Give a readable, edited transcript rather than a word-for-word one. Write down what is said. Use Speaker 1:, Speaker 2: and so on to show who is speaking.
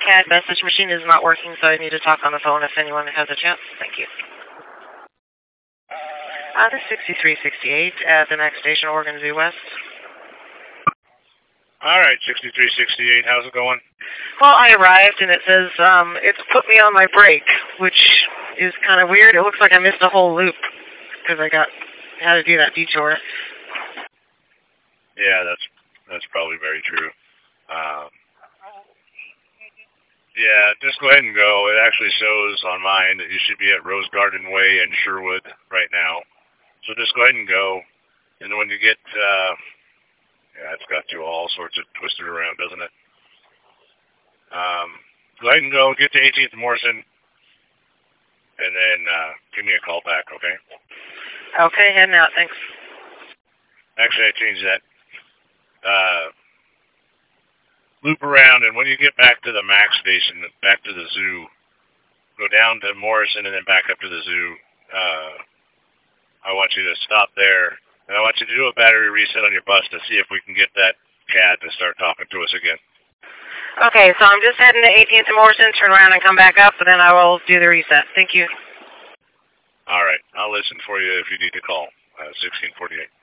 Speaker 1: CAD message machine is not working, so I need to talk on the phone if anyone has a chance. Thank you. This is 6368 at the next station, Oregon Zoo West.
Speaker 2: All right, 6368. How's it going?
Speaker 1: Well, I arrived, and it says it's put me on my break, which is kind of weird. It looks like I missed a whole loop because I had to do that detour.
Speaker 2: Yeah, that's probably very true. Yeah, just go ahead and go. It actually shows on mine that you should be at Rose Garden Way in Sherwood right now. So just go ahead and go. And when you get, yeah, it's got you all sorts of twisted around, doesn't it? Go ahead and go. Get to 18th and Morrison. And then give me a call back, okay?
Speaker 1: Okay, heading out. Thanks.
Speaker 2: Actually, I changed that. Loop around, and when you get back to the MAX station, back to the zoo, go down to Morrison and then back up to the zoo. I want you to stop there, and I want you to do a battery reset on your bus to see if we can get that CAD to start talking to us again.
Speaker 1: Okay, so I'm just heading to 18th and Morrison, turn around and come back up, and then I will do the reset. Thank you.
Speaker 2: All right. I'll listen for you if you need to call. 1648.